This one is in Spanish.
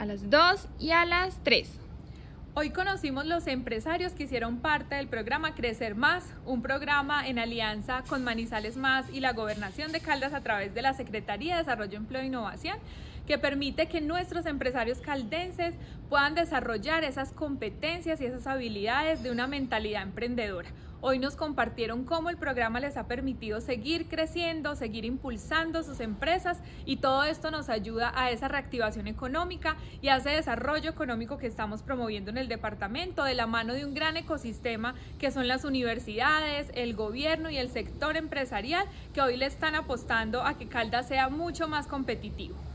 a las 2 y a las 3. Hoy conocimos los empresarios que hicieron parte del programa Crecer Más, un programa en alianza con Manizales Más y la Gobernación de Caldas a través de la Secretaría de Desarrollo, Empleo e Innovación, que permite que nuestros empresarios caldenses puedan desarrollar esas competencias y esas habilidades de una mentalidad emprendedora. Hoy nos compartieron cómo el programa les ha permitido seguir creciendo, seguir impulsando sus empresas, y todo esto nos ayuda a esa reactivación económica y a ese desarrollo económico que estamos promoviendo en el departamento de la mano de un gran ecosistema que son las universidades, el gobierno y el sector empresarial, que hoy le están apostando a que Caldas sea mucho más competitivo.